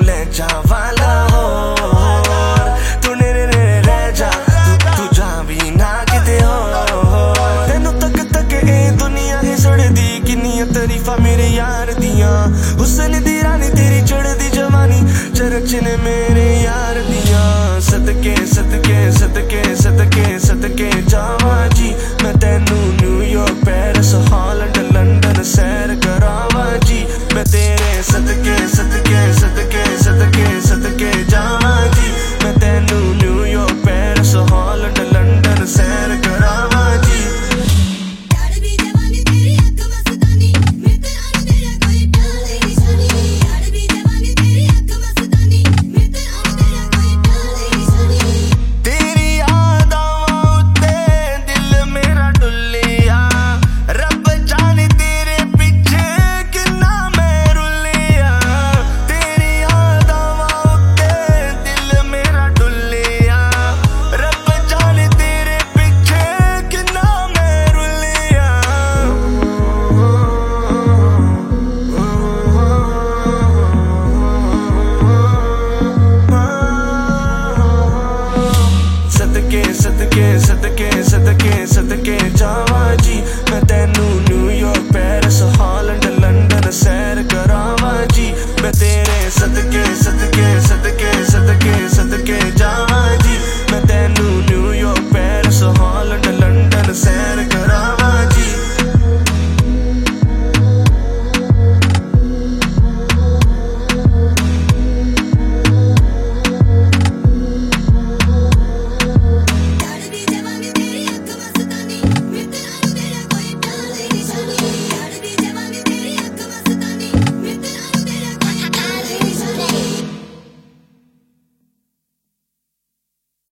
ले जावा लाहौर, तू नेरे नेरे रह जा, तू जा भी ना किते होर। तेनू तक तक ए दुनिया ही सड़दी, किन्नियां तारीफां मेरे यार दियां। हुस्न दी रानी तेरी चढ़दी जवानी, चरच ने मेरे यार दियां। सदके सदके सदके सदके सदके जावा जी मैं